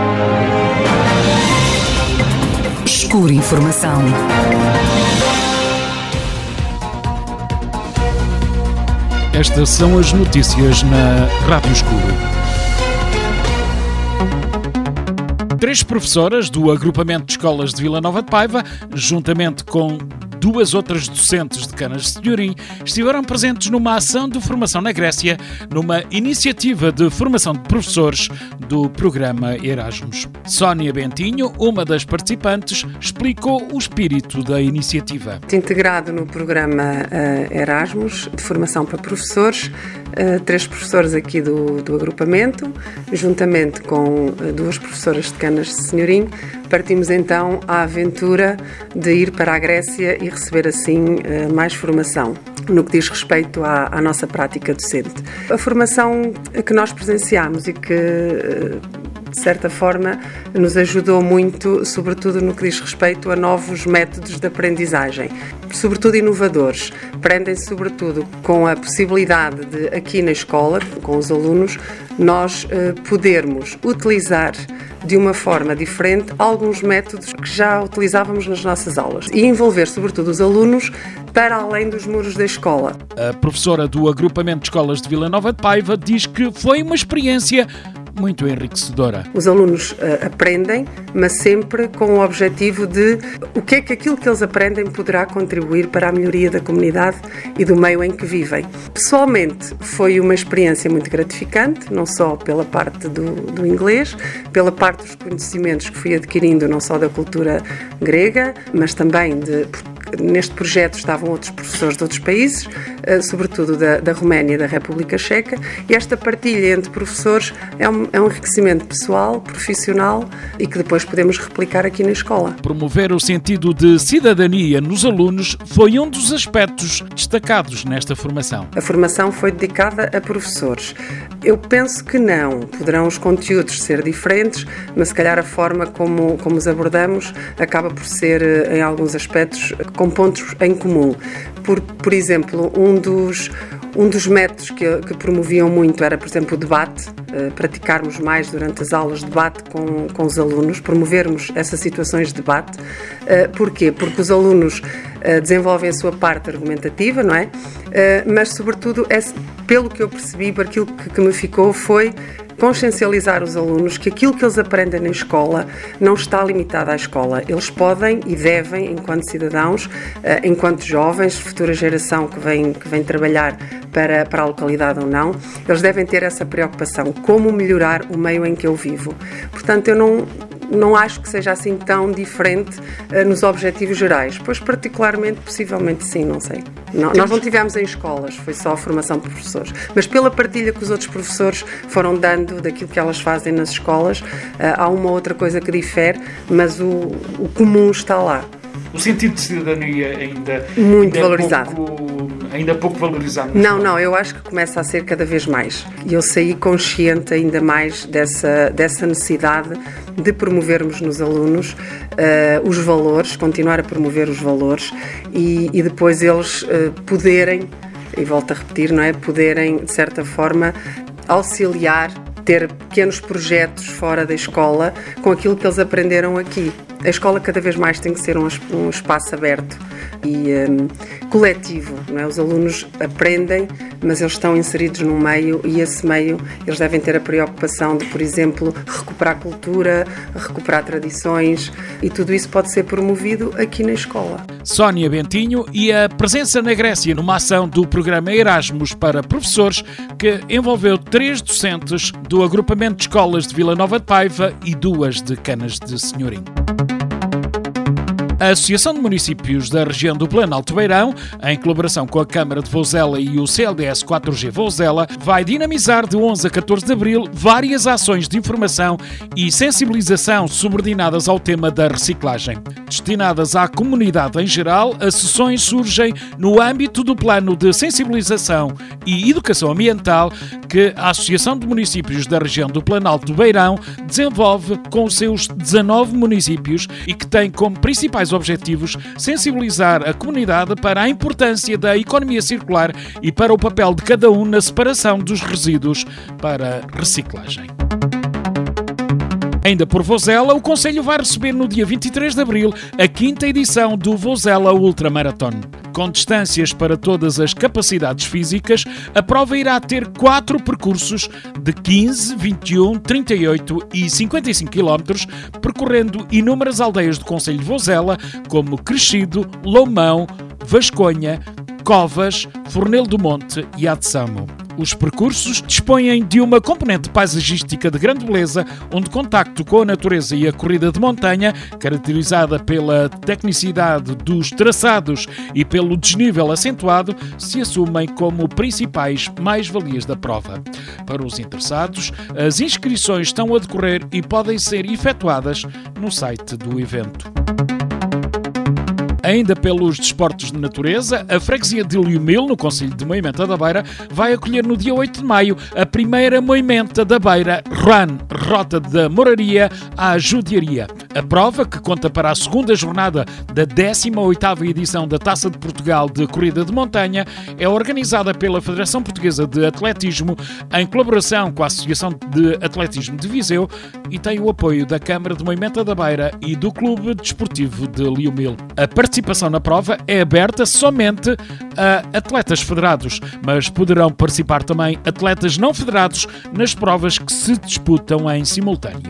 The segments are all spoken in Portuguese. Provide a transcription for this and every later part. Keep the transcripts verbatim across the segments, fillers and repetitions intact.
Escuro Informação. Estas são as notícias na Rádio Escuro. Três professoras do agrupamento de escolas de Vila Nova de Paiva, juntamente com duas outras docentes de Canas de Senhorim, estiveram presentes numa ação de formação na Grécia, numa iniciativa de formação de professores do programa Erasmus. Sónia Bentinho, uma das participantes, explicou o espírito da iniciativa. Integrado no programa uh, Erasmus, de formação para professores, uh, três professores aqui do, do agrupamento, juntamente com uh, duas professoras de Canas de Senhorim, partimos então à aventura de ir para a Grécia e receber assim mais formação no que diz respeito à, à nossa prática docente. A formação que nós presenciámos e que, de certa forma, nos ajudou muito, sobretudo no que diz respeito a novos métodos de aprendizagem, sobretudo inovadores. Prendem-se sobretudo com a possibilidade de, aqui na escola, com os alunos, nós eh, podermos utilizar de uma forma diferente alguns métodos que já utilizávamos nas nossas aulas e envolver, sobretudo, os alunos para além dos muros da escola. A professora do agrupamento de escolas de Vila Nova de Paiva diz que foi uma experiência muito enriquecedora. Os alunos uh, aprendem, mas sempre com o objetivo de o que é que aquilo que eles aprendem poderá contribuir para a melhoria da comunidade e do meio em que vivem. Pessoalmente, foi uma experiência muito gratificante, não só pela parte do, do inglês, pela parte dos conhecimentos que fui adquirindo, não só da cultura grega, mas também de... Neste projeto estavam outros professores de outros países, sobretudo da, da Roménia e da República Checa, e esta partilha entre professores é um, é um enriquecimento pessoal, profissional e que depois podemos replicar aqui na escola. Promover o sentido de cidadania nos alunos foi um dos aspectos destacados nesta formação. A formação foi dedicada a professores. Eu penso que não. Poderão os conteúdos ser diferentes, mas se calhar a forma como, como os abordamos acaba por ser, em alguns aspectos, com pontos em comum. Por, por exemplo, um dos, um dos métodos que, que promoviam muito era, por exemplo, o debate, uh, praticarmos mais durante as aulas de debate com, com os alunos, promovermos essas situações de debate. Uh, porquê? Porque os alunos uh, desenvolvem a sua parte argumentativa, não é? Uh, mas, sobretudo, é, pelo que eu percebi, por aquilo que, que me ficou foi consciencializar os alunos que aquilo que eles aprendem na escola não está limitado à escola. Eles podem e devem, enquanto cidadãos, enquanto jovens, futura geração que vem, que vem trabalhar para, para a localidade ou não, eles devem ter essa preocupação, como melhorar o meio em que eu vivo. Portanto, eu não... Não acho que seja assim tão diferente uh, nos objetivos gerais, pois particularmente, possivelmente sim, não sei. Não, nós não tivemos em escolas, foi só a formação de professores, mas pela partilha que os outros professores foram dando daquilo que elas fazem nas escolas, uh, há uma outra coisa que difere, mas o, o comum está lá. O sentido de cidadania ainda... Muito ainda valorizado. Pouco, ainda pouco valorizado. Não, não, eu acho que começa a ser cada vez mais. E eu saí consciente ainda mais dessa, dessa necessidade de promovermos nos alunos uh, os valores, continuar a promover os valores e, e depois eles uh, poderem, e volto a repetir, não é? Poderem, de certa forma, auxiliar, ter pequenos projetos fora da escola com aquilo que eles aprenderam aqui. A escola cada vez mais tem que ser um, um espaço aberto e um, coletivo, não é? Os alunos aprendem, mas eles estão inseridos num meio e esse meio eles devem ter a preocupação de, por exemplo, recuperar cultura, recuperar tradições e tudo isso pode ser promovido aqui na escola. Sónia Bentinho e a presença na Grécia numa ação do programa Erasmus para professores que envolveu três docentes do agrupamento de escolas de Vila Nova de Paiva e duas de Canas de Senhorim. A Associação de Municípios da Região do Planalto Beirão, em colaboração com a Câmara de Vouzela e o C L D S quatro G Vouzela, vai dinamizar de onze a catorze de abril várias ações de informação e sensibilização subordinadas ao tema da reciclagem. Destinadas à comunidade em geral, as sessões surgem no âmbito do plano de sensibilização e educação ambiental que a Associação de Municípios da Região do Planalto Beirão desenvolve com os seus dezanove municípios e que tem como principais objetivos sensibilizar a comunidade para a importância da economia circular e para o papel de cada um na separação dos resíduos para reciclagem. Ainda por Vozela, o Concelho vai receber no dia vinte e três de abril a quinta edição do Vozela Ultramarathon. Com distâncias para todas as capacidades físicas, a prova irá ter quatro percursos de quinze, vinte e um, trinta e oito e cinquenta e cinco quilómetros, percorrendo inúmeras aldeias do Concelho de Vozela, como Crescido, Loumão, Vasconha, Covas, Fornelo do Monte e Adsamo. Os percursos dispõem de uma componente paisagística de grande beleza, onde o contacto com a natureza e a corrida de montanha, caracterizada pela tecnicidade dos traçados e pelo desnível acentuado, se assumem como principais mais-valias da prova. Para os interessados, as inscrições estão a decorrer e podem ser efetuadas no site do evento. Ainda pelos desportos de natureza, a freguesia de Liumil, no concelho de Moimenta da Beira, vai acolher no dia oito de maio a primeira Moimenta da Beira Run, Rota da Moraria à Judiaria. A prova, que conta para a segunda jornada da décima oitava edição da Taça de Portugal de Corrida de Montanha, é organizada pela Federação Portuguesa de Atletismo em colaboração com a Associação de Atletismo de Viseu e tem o apoio da Câmara de Moimenta da Beira e do Clube Desportivo de Liumil. A A participação na prova é aberta somente a atletas federados, mas poderão participar também atletas não federados nas provas que se disputam em simultâneo.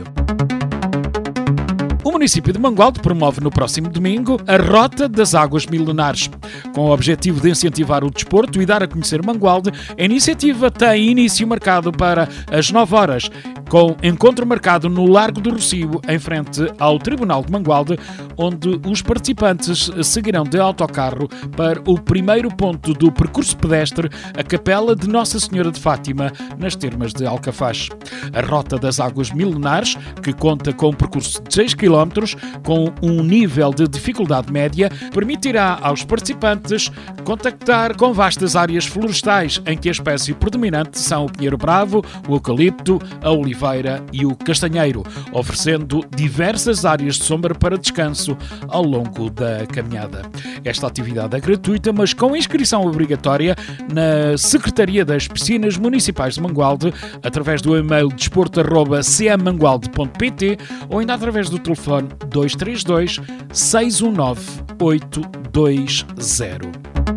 O município de Mangualde promove no próximo domingo a Rota das Águas Milenares. Com o objetivo de incentivar o desporto e dar a conhecer Mangualde, a iniciativa tem início marcado para as nove horas, com encontro marcado no Largo do Rocio, em frente ao Tribunal de Mangualde, onde os participantes seguirão de autocarro para o primeiro ponto do percurso pedestre, a Capela de Nossa Senhora de Fátima, nas termas de Alcafaz. A Rota das Águas Milenares, que conta com um percurso de seis quilómetros, com um nível de dificuldade média, permitirá aos participantes contactar com vastas áreas florestais, em que a espécie predominante são o pinheiro bravo, o eucalipto, a oliveira e o castanheiro, oferecendo diversas áreas de sombra para descanso ao longo da caminhada. Esta atividade é gratuita, mas com inscrição obrigatória na Secretaria das Piscinas Municipais de Mangualde, através do e-mail desporto arroba c m mangualde ponto p t ou ainda através do telefone dois três dois, seis um nove, oito dois zero.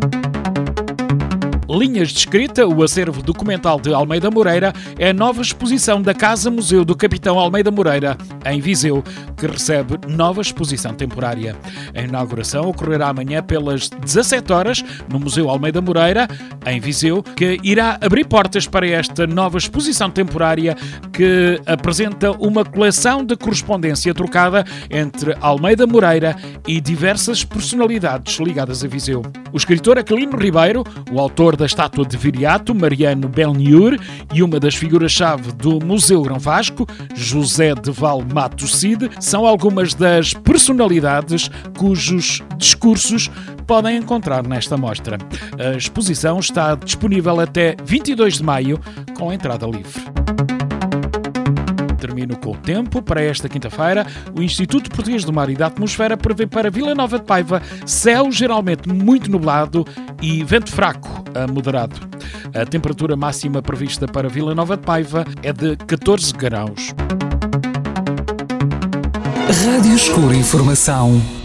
Linhas de Escrita, o acervo documental de Almeida Moreira, é a nova exposição da Casa Museu do Capitão Almeida Moreira, em Viseu, que recebe nova exposição temporária. A inauguração ocorrerá amanhã pelas dezassete horas no Museu Almeida Moreira, em Viseu, que irá abrir portas para esta nova exposição temporária que apresenta uma coleção de correspondência trocada entre Almeida Moreira e diversas personalidades ligadas a Viseu. O escritor Aquilino Ribeiro, o autor da estátua de Viriato, Mariano Belniur, e uma das figuras-chave do Museu Grão Vasco, José de Val Matos Cid, são algumas das personalidades cujos discursos podem encontrar nesta mostra. A exposição está disponível até vinte e dois de maio, com entrada livre. Termino com o tempo. Para esta quinta-feira, o Instituto Português do Mar e da Atmosfera prevê para Vila Nova de Paiva céu geralmente muito nublado e vento fraco a moderado. A temperatura máxima prevista para Vila Nova de Paiva é de catorze graus. Rádio Escura Informação.